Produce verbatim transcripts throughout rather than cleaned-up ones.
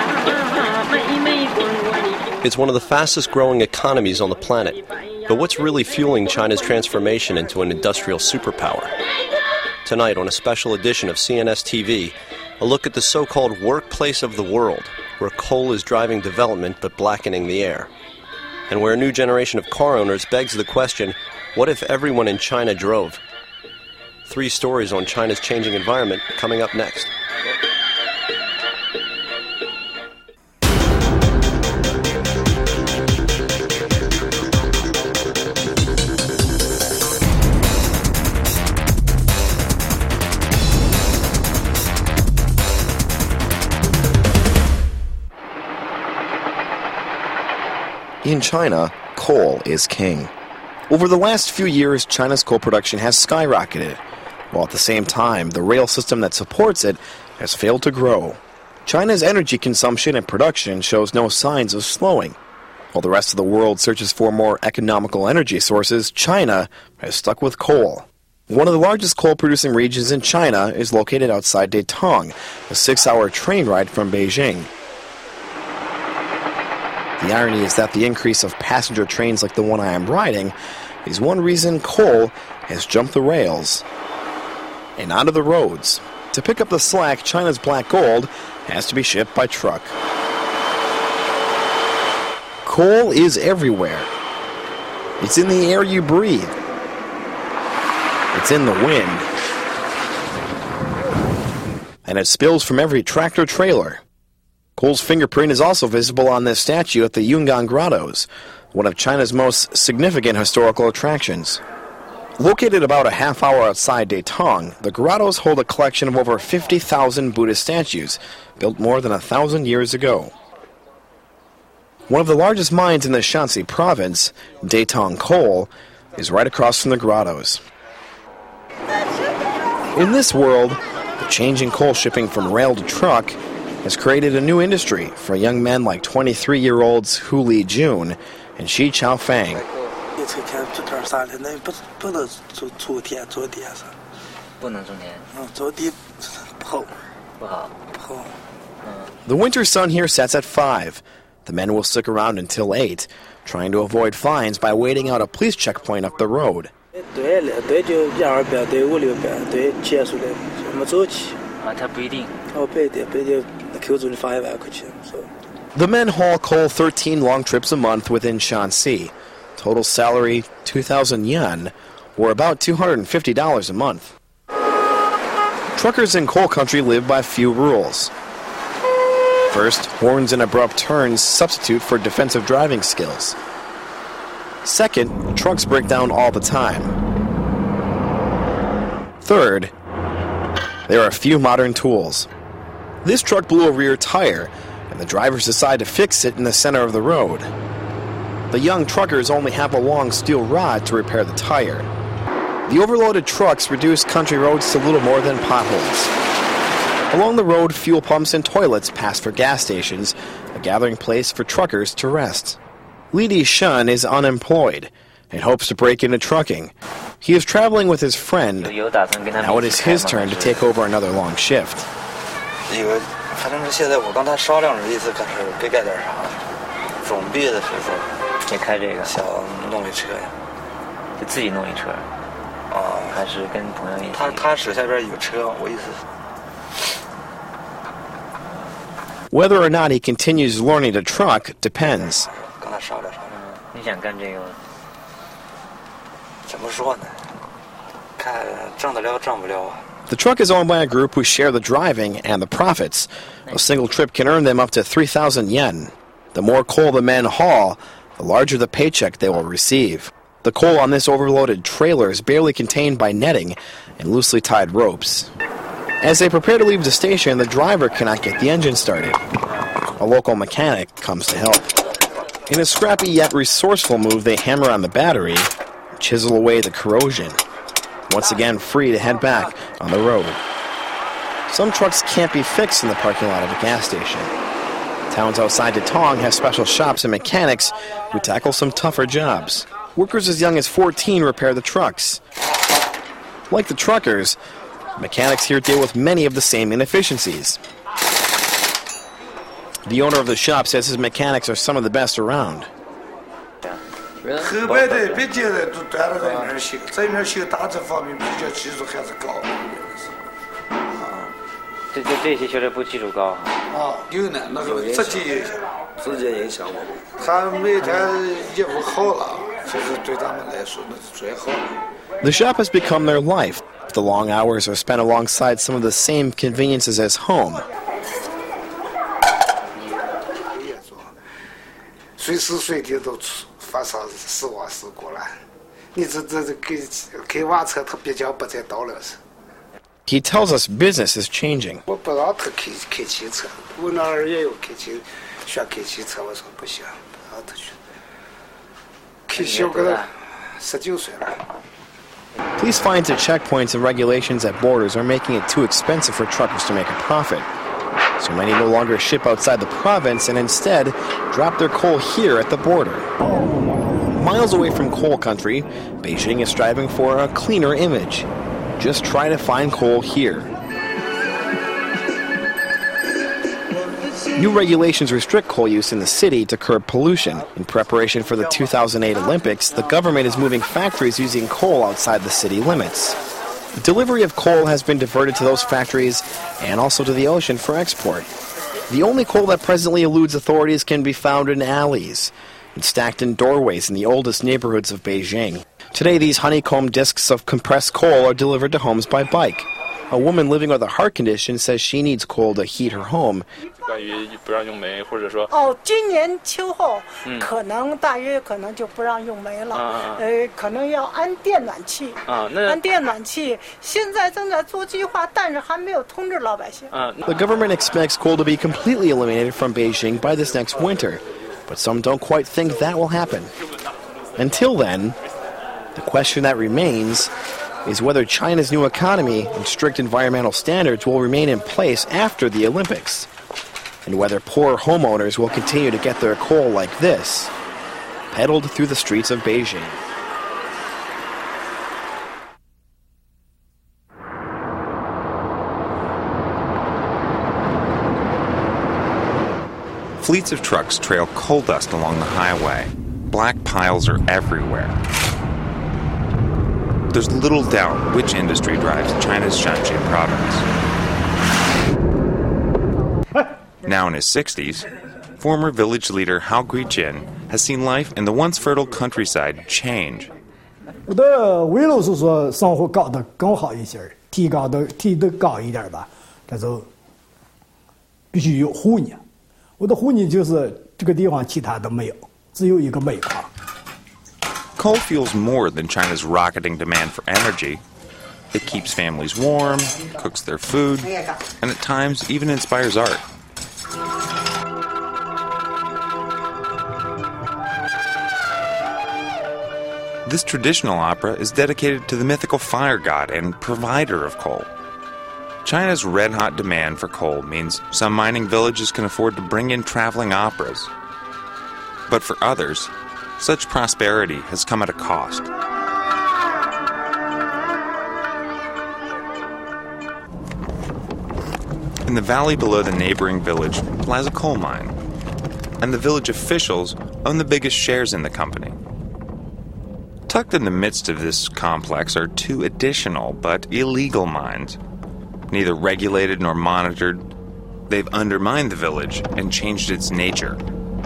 It's one of the fastest growing economies on the planet. But what's really fueling China's transformation into an industrial superpower? Tonight on a special edition of C N S T V, a look at the so-called workplace of the world, where coal is driving development but blackening the air. And where a new generation of car owners begs the question, what if everyone in China drove? Three stories on China's changing environment coming up next. In China, coal is king. Over the last few years, China's coal production has skyrocketed, while at the same time, the rail system that supports it has failed to grow. China's energy consumption and production shows no signs of slowing. While the rest of the world searches for more economical energy sources, China has stuck with coal. One of the largest coal-producing regions in China is located outside Datong, a six-hour train ride from Beijing. The irony is that the increase of passenger trains like the one I am riding is one reason coal has jumped the rails and onto the roads. To pick up the slack, China's black gold has to be shipped by truck. Coal is everywhere. It's in the air you breathe. It's in the wind. And it spills from every tractor-trailer. Coal's fingerprint is also visible on this statue at the Yungan Grottos, one of China's most significant historical attractions. Located about a half hour outside Datong, the grottos hold a collection of over fifty thousand Buddhist statues, built more than a thousand years ago. One of the largest mines in the Shanxi province, Datong Coal, is right across from the grottos. In this world, the change in coal shipping from rail to truck has created a new industry for young men like twenty-three-year-olds Hu Li-jun and Xi Chaofang. The winter sun here sets at five. The men will stick around until eight, trying to avoid fines by waiting out a police checkpoint up the road. The men haul coal thirteen long trips a month within Shanxi. Total salary, two thousand yuan, or about two hundred fifty dollars a month. Truckers in coal country live by few rules. First, horns and abrupt turns substitute for defensive driving skills. Second, trucks break down all the time. Third, there are few modern tools. This truck blew a rear tire, and the drivers decide to fix it in the center of the road. The young truckers only have a long steel rod to repair the tire. The overloaded trucks reduce country roads to little more than potholes. Along the road, fuel pumps and toilets pass for gas stations, a gathering place for truckers to rest. Li Di-shun is unemployed and hopes to break into trucking. He is traveling with his friend. Now it is his turn to take over another long shift. Whether or not he continues learning to truck depends. The truck is owned by a group who share the driving and the profits. A single trip can earn them up to three thousand yen. The more coal the men haul, the larger the paycheck they will receive. The coal on this overloaded trailer is barely contained by netting and loosely tied ropes. As they prepare to leave the station, the driver cannot get the engine started. A local mechanic comes to help. In a scrappy yet resourceful move, they hammer on the battery, chisel away the corrosion. Once again, free to head back on the road. Some trucks can't be fixed in the parking lot of a gas station. Towns outside Datong have special shops and mechanics who tackle some tougher jobs. Workers as young as fourteen repair the trucks. Like the truckers, mechanics here deal with many of the same inefficiencies. The owner of the shop says his mechanics are some of the best around. The shop has become their life. The long hours are spent alongside some of the same conveniences as home. He tells us business is changing. Police fines at checkpoints and regulations at borders are making it too expensive for truckers to make a profit. So many no longer ship outside the province and instead drop their coal here at the border. Miles away from coal country, Beijing is striving for a cleaner image. Just try to find coal here. New regulations restrict coal use in the city to curb pollution. In preparation for the two thousand eight Olympics, the government is moving factories using coal outside the city limits. The delivery of coal has been diverted to those factories and also to the ocean for export. The only coal that presently eludes authorities can be found in alleys and stacked in doorways in the oldest neighborhoods of Beijing. Today, these honeycomb discs of compressed coal are delivered to homes by bike. A woman living with a heart condition says she needs coal to heat her home. Oh, 今年秋后可能大约可能就不让用煤了，呃，可能要安电暖气。安电暖气现在正在做计划，但是还没有通知老百姓。 The government expects coal to be completely eliminated from Beijing by this next winter, but some don't quite think that will happen. Until then, the question that remains is whether China's new economy and strict environmental standards will remain in place after the Olympics, and whether poor homeowners will continue to get their coal like this, peddled through the streets of Beijing. Fleets of trucks trail coal dust along the highway. Black piles are everywhere. There's little doubt which industry drives China's Shanxi province. Now in his sixties, former village leader Hao Guijin has seen life in the once fertile countryside change. 我的围楼是说生活搞得更好一些，提高的提得高一点吧，这就必须有护呢。我的护呢就是这个地方其他都没有，只有一个煤矿。 Coal fuels more than China's rocketing demand for energy. It keeps families warm, cooks their food, and at times even inspires art. This traditional opera is dedicated to the mythical fire god and provider of coal. China's red-hot demand for coal means some mining villages can afford to bring in traveling operas. But for others, such prosperity has come at a cost. In the valley below the neighboring village lies a coal mine, and the village officials own the biggest shares in the company. Tucked in the midst of this complex are two additional but illegal mines. Neither regulated nor monitored, they've undermined the village and changed its nature.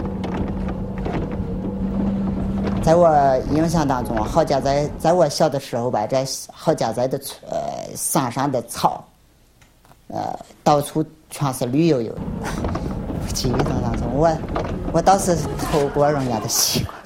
在我印象当中，郝家寨在我小的时候吧，在郝家寨的呃山上的草，呃到处全是绿油油的。记忆当中，我我倒是偷过人家的西瓜，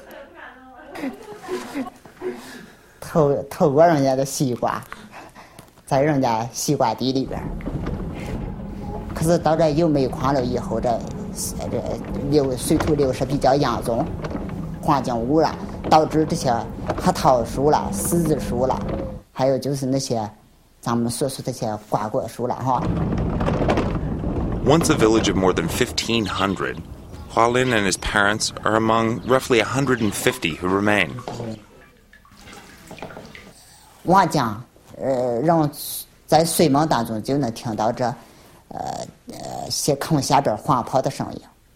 偷偷过人家的西瓜，在人家西瓜地里边。可是到这有煤矿了以后，这这流水土流失比较严重。 环境污染导致这些核桃树了、柿子树了，还有就是那些咱们所说的些瓜果树了哈。 Once a village of more than fifteen hundred, Hualin and his parents are among roughly one hundred fifty who remain. 望江，呃，让在睡梦当中就能听到这，呃呃，些坑下边放炮的声音。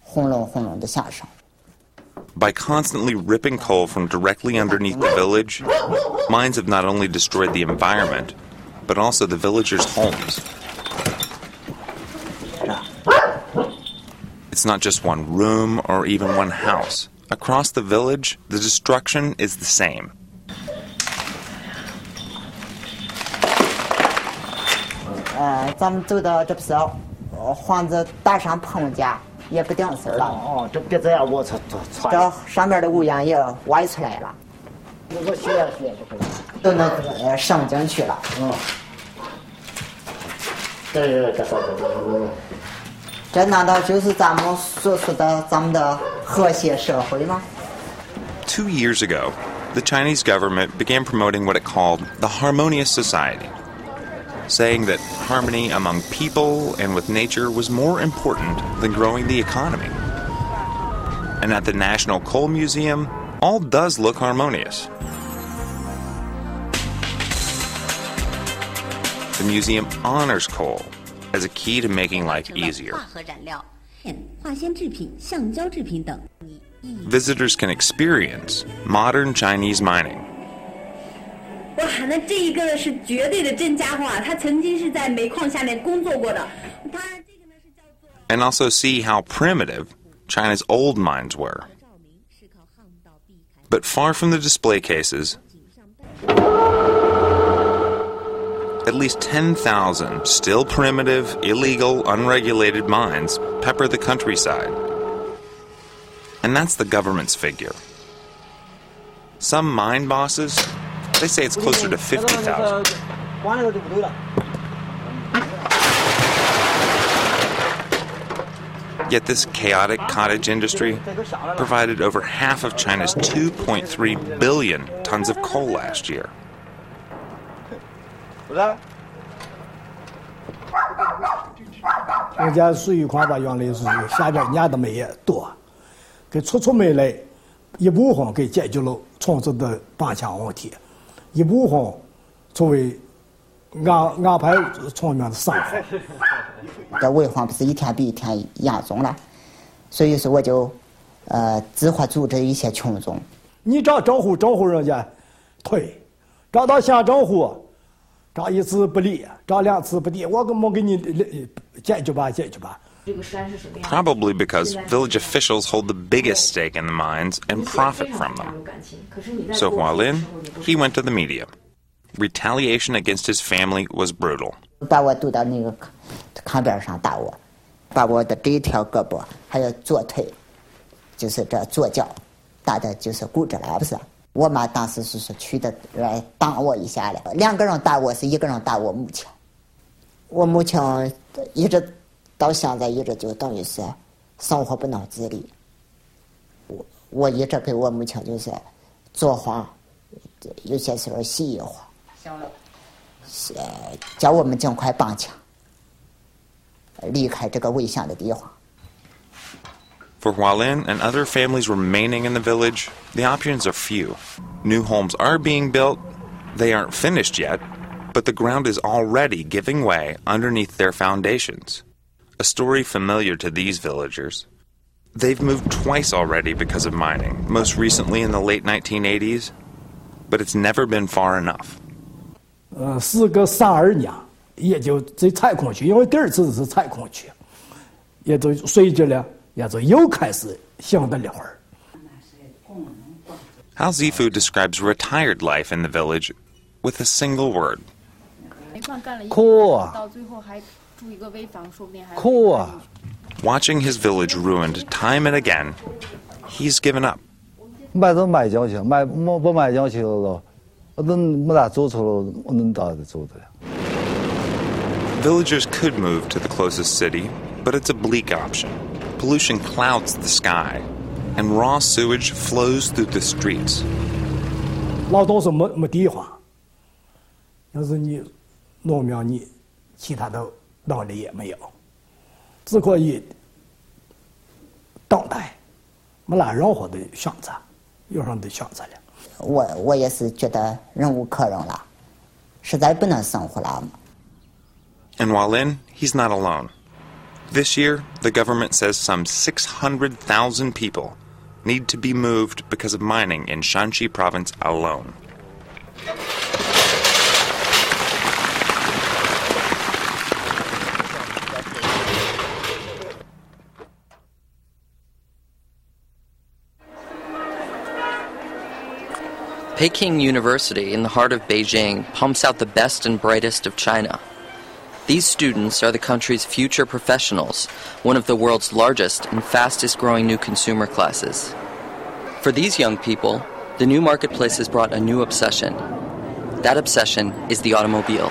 轰隆轰隆的响声。 By constantly ripping coal from directly underneath the village, mines have not only destroyed the environment, but also the villagers' homes. It's not just one room or even one house. Across the village, the destruction is the same. 呃，咱们走到这不是房子搭上棚架。 也不顶事儿了。 哦，这别这样，我操， 这上面的屋檐也歪出来了。 我学学就可以。 都能呃升进去了。 嗯。这这这这这。 这难道就是咱们所说的咱们的和谐社会吗 ？Two years ago, the Chinese government began promoting what it called the harmonious society, saying that harmony among people and with nature was more important than growing the economy. And at the National Coal Museum, all does look harmonious. The museum honors coal as a key to making life easier. Visitors can experience modern Chinese mining. 哇，那这一个是绝对的真家伙啊！他曾经是在煤矿下面工作过的。他这个呢是叫做。 And also see how primitive China's old mines were. But far from the display cases, at least ten thousand still primitive, illegal, unregulated mines pepper the countryside. And that's the government's figure. Some mine bosses, they say it's closer to fifty thousand. Yet this chaotic cottage industry provided over half of China's two point three billion tons of coal last year. 人家水矿吧，原来是下边年的煤也多，给出出煤来，一部分给解决了从事的搬墙问题，一部分作为安安排村民的生活。 这危患不是一天比一天严重了，所以说我就呃计划组织一些群众。 你找政府，政府人家退，找到县政府。 找一次不理，找两次不理，我根本给你解决吧，解决吧。 Probably because village officials hold the biggest stake in the mines and profit from them. So Hualin, he went to the media. Retaliation against his family was brutal. 把我堵到那个炕边上打我，把我的这一条胳膊还有左腿，就是这左脚，打的就是骨折了，不是？ 我妈当时是说去的来挡我一下了，两个人打我，是一个人打我母亲。我母亲一直到现在一直就等于是生活不能自理。我我一直给我母亲就是做饭，有些时候洗衣服，呃，叫我们尽快搬家，离开这个危险的地方。 For Hualin and other families remaining in the village, the options are few. New homes are being built, they aren't finished yet, but the ground is already giving way underneath their foundations. A story familiar to these villagers. They've moved twice already because of mining, most recently in the late nineteen eighties, but it's never been far enough. 呃，时隔三二年，也就在采矿区，因为第二次是采矿区，也就随着呢。 也就又开始想的了会儿。 Hao Zifu describes retired life in the village with a single word. 苦啊！苦啊！ Watching his village ruined time and again, he's given up. 买都买进去，买没不买进去了，我都没咋走出了，我能咋的走的了？ Villagers could move to the closest city, but it's a bleak option. Pollution clouds the sky, and raw sewage flows through the streets. 劳动是没没地方，要是你农民，你其他的能力也没有，只可以等待，没啥任何的选择，有什么的选择了？ 我我也是觉得忍无可忍了，实在不能生活了。 And Hualin, he's not alone. This year, the government says some six hundred thousand people need to be moved because of mining in Shanxi province alone. Peking University in the heart of Beijing pumps out the best and brightest of China. These students are the country's future professionals, one of the world's largest and fastest growing new consumer classes. For these young people, the new marketplace has brought a new obsession. That obsession is the automobile.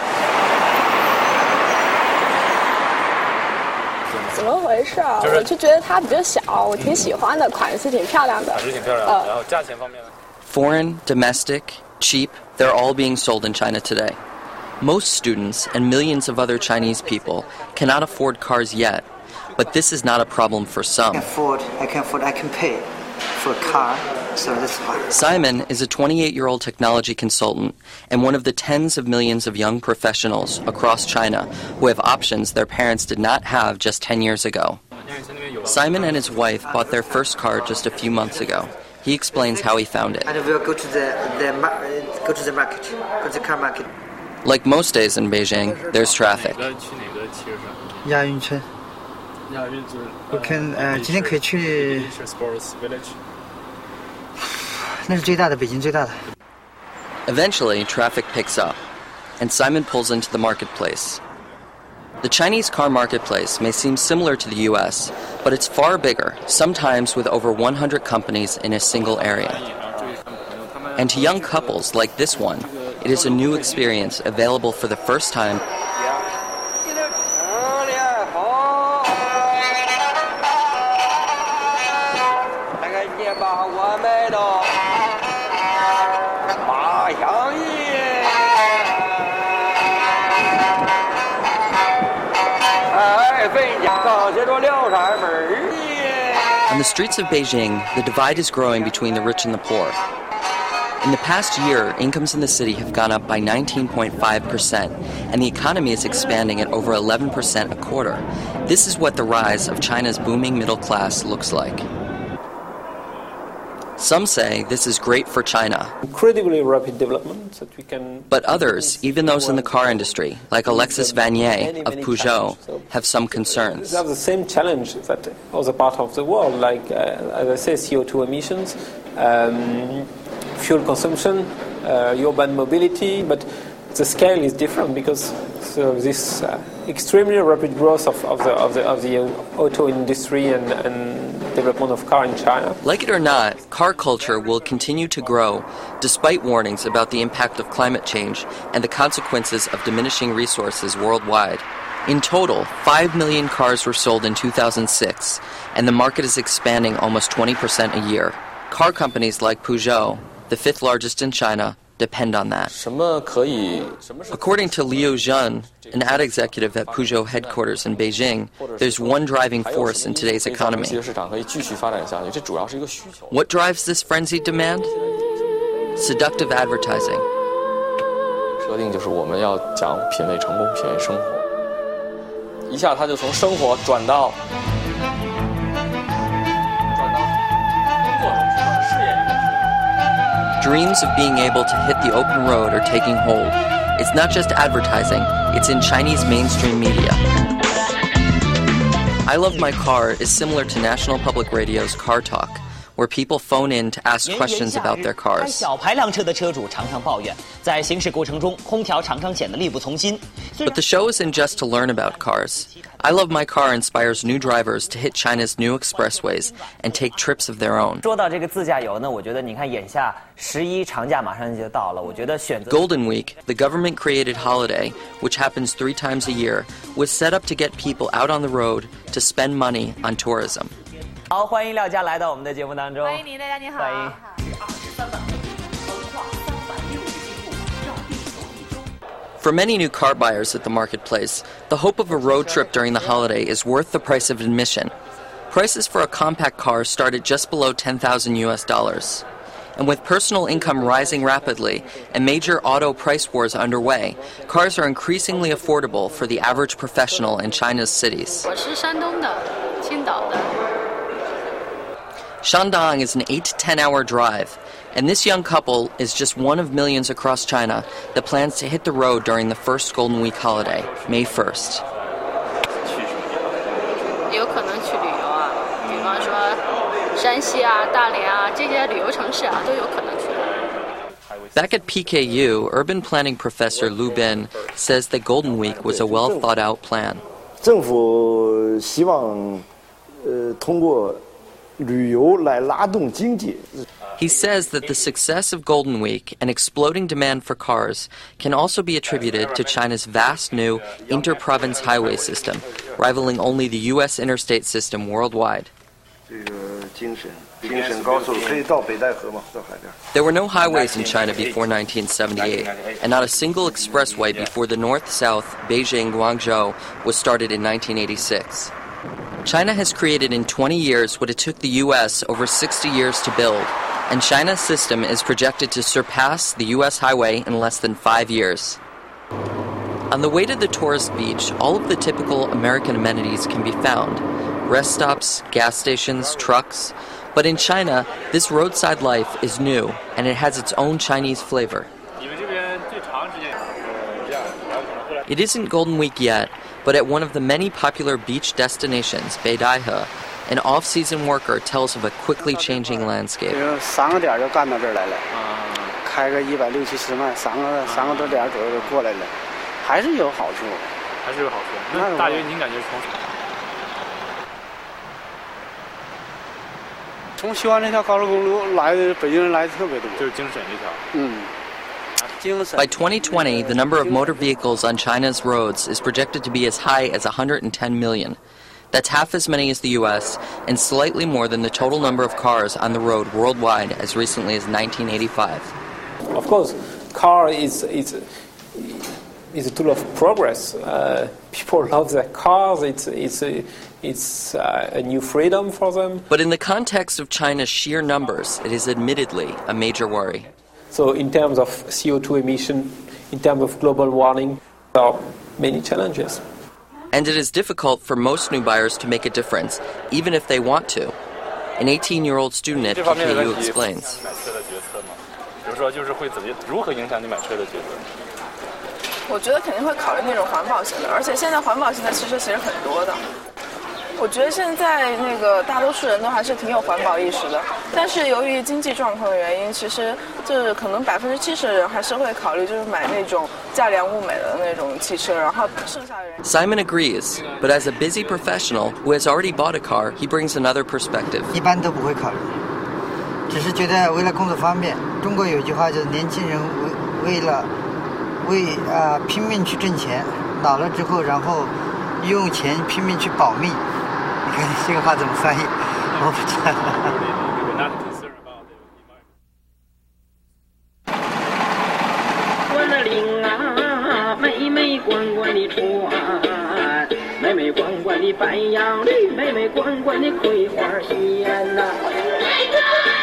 怎么回事啊？我就觉得它比较小，我挺喜欢的，款式挺漂亮的。款式挺漂亮的，然后价钱方面呢？ Foreign, domestic, cheap, they're all being sold in China today. Most students and millions of other Chinese people cannot afford cars yet, but this is not a problem for some. I can afford, I can afford, I can pay for a car, so that's fine. Simon is a twenty-eight-year-old technology consultant and one of the tens of millions of young professionals across China who have options their parents did not have just ten years ago. Simon and his wife bought their first car just a few months ago. He explains how he found it. And we'll go to the, the go to the market, go to the car market. Like most days in Beijing, there's traffic. 亚运村。我看呃，今天可以去。那是最大的，北京最大的。 Eventually, traffic picks up, and Simon pulls into the marketplace. The Chinese car marketplace may seem similar to the U S, but it's far bigger, sometimes with over one hundred companies in a single area. And to young couples like this one, it is a new experience available for the first time. On the streets of Beijing, the divide is growing between the rich and the poor. In the past year, incomes in the city have gone up by nineteen point five percent, and the economy is expanding at over eleven percent a quarter. This is what the rise of China's booming middle class looks like. Some say this is great for China. Incredibly rapid development that we can. But others, even those in the car industry, like Alexis Vanier of Peugeot, have some concerns. They have the same challenge that other parts of the world, like, uh, as I say, C O two emissions, um, fuel consumption, uh, urban mobility, but the scale is different because so this uh, extremely rapid growth of, of the of the of the auto industry and, and development of car in China. Like it or not, car culture will continue to grow despite warnings about the impact of climate change and the consequences of diminishing resources worldwide. In total, five million cars were sold in two thousand six, and the market is expanding almost twenty percent a year. Car companies like Peugeot, the fifth largest in China, depend on that. According to Liu Zhen, an ad executive at Peugeot headquarters in Beijing, there's one driving force in today's economy. What drives this frenzied demand? Seductive advertising. Dreams of being able to hit the open road are taking hold. It's not just advertising, it's in Chinese mainstream media. I Love My Car is similar to National Public Radio's Car Talk, where people phone in to ask questions about their cars. But the show isn't just to learn about cars. I Love My Car inspires new drivers to hit China's new expressways and take trips of their own. Golden Week, the government-created holiday, which happens three times a year, was set up to get people out on the road to spend money on tourism. 好，欢迎廖佳来到我们的节目当中。 欢迎您，大家你好。欢迎。 For many new car buyers at the marketplace, the hope of a road trip during the holiday is worth the price of admission. Prices for a compact car start at just below ten thousand U S dollars. And with personal income rising rapidly and major auto price wars underway, cars are increasingly affordable for the average professional in China's cities. Shandong is an eight to ten hour drive, and this young couple is just one of millions across China that plans to hit the road during the first Golden Week holiday, May first. Back at P K U, urban planning professor Lu Bin says that Golden Week was a well thought out plan. He says that the success of Golden Week and exploding demand for cars can also be attributed to China's vast new inter-province highway system, rivaling only the U S interstate system worldwide. There were no highways in China before nineteen seventy-eight, and not a single expressway before the north-south Beijing-Guangzhou was started in nineteen eighty-six. China has created in twenty years what it took the U S over sixty years to build, and China's system is projected to surpass the U S highway in less than five years. On the way to the tourist beach, all of the typical American amenities can be found: rest stops, gas stations, trucks. But in China, this roadside life is new, and it has its own Chinese flavor. It isn't Golden Week yet, but at one of the many popular beach destinations, Beidaihe, an off-season worker tells of a quickly changing landscape. By twenty twenty, the number of motor vehicles on China's roads is projected to be as high as one hundred ten million. That's half as many as the U S and slightly more than the total number of cars on the road worldwide as recently as nineteen eighty-five. Of course, car is is is a tool of progress. Uh, people love their cars. It's it's a it's uh, a new freedom for them. But in the context of China's sheer numbers, it is admittedly a major worry. So in terms of C O two emission, in terms of global warming, there are many challenges. And it is difficult for most new buyers to make a difference, even if they want to. An eighteen-year-old student at P K U explains. I 我觉得现在那个大多数人都还是挺有环保意识的，但是由于经济状况的原因，其实就是可能百分之七十的人还是会考虑就是买那种价廉物美的那种汽车，然后剩下的人。 Simon agrees, but as a busy professional who has already bought a car, he brings another perspective. 一般都不会考虑，只是觉得为了工作方便。中国有一句话就是年轻人为为了为啊、呃、拼命去挣钱，老了之后然后用钱拼命去保命。 你看这个话怎么翻译？我不知道。 我的铃啊，妹妹滚滚的船，妹妹滚滚的白杨绿，妹妹滚滚的葵花鲜呐。